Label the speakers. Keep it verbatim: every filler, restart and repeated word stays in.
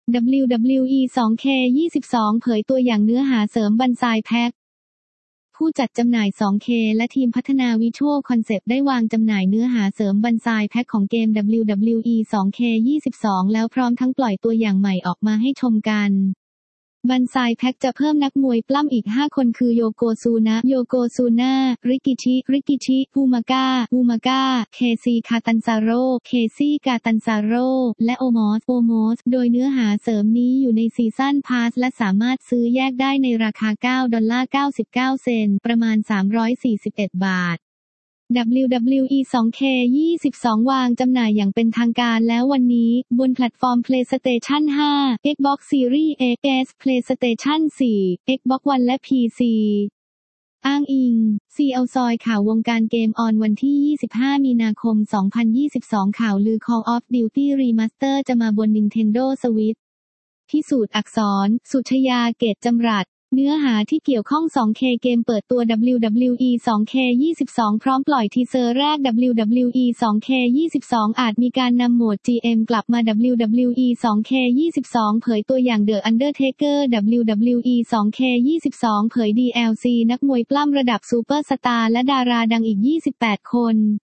Speaker 1: ดับเบิลยู ดับเบิลยู อี ทู เค ยี่สิบสอง เผยตัวอย่างเนื้อหาเสริมบันไซแพ็คผู้จัดจำหน่าย ทู เค และทีมพัฒนาวิชวลคอนเซปต์ได้วางจำหน่ายเนื้อหาเสริมบันไซแพ็คของเกม ดับเบิลยู ดับเบิลยู อี ทู เค ยี่สิบสอง แล้วพร้อมทั้งปล่อยตัวอย่างใหม่ออกมาให้ชมกันบันไซแพ็คจะเพิ่มนักมวยปล้ำอีกห้าคนคือโยโกซูนะโยโกซูน่าริกิชิริกิชิอูมาก้าอูมาก้าเคซีคาตันซาโร่เคซี่กาตันซาโร่และโอมอสโอมอสโดยเนื้อหาเสริมนี้อยู่ในซีซั่นพาสและสามารถซื้อแยกได้ในราคาเก้าดอลลาร์เก้าสิบเก้าเซนต์ประมาณสามร้อยสี่สิบเอ็ดบาทดับเบิลยู ดับเบิลยู อี ทู เค ยี่สิบสอง วางจำหน่ายอย่างเป็นทางการแล้ววันนี้บนแพลตฟอร์ม PlayStation ห้า Xbox Series X PlayStation โฟร์ Xbox One และ พี ซี อ้างอิง ซี แอล ซอยข่าววงการเกมออนวันที่ยี่สิบห้ามีนาคมสองพันยี่สิบสองข่าวลือ Call of Duty Remaster จะมาบน Nintendo Switch พิสูจน์อักษรสุชยาเกตจำรัดเนื้อหาที่เกี่ยวข้อง ทู เค เกมเปิดตัว ดับเบิลยู ดับเบิลยู อี ทู เค ยี่สิบสอง พร้อมปล่อยทีเซอร์แรก ดับเบิลยู ดับเบิลยู อี ทู เค ยี่สิบสอง อาจมีการนำโหมด จี เอ็ม กลับมา ดับเบิลยู ดับเบิลยู อี ทู เค ยี่สิบสอง เผยตัวอย่าง The Undertaker ดับเบิลยู ดับเบิลยู อี ทู เค ยี่สิบสอง เผย ดี แอล ซี นักมวยปล้ำระดับซูเปอร์สตาร์และดาราดังอีกยี่สิบแปดคน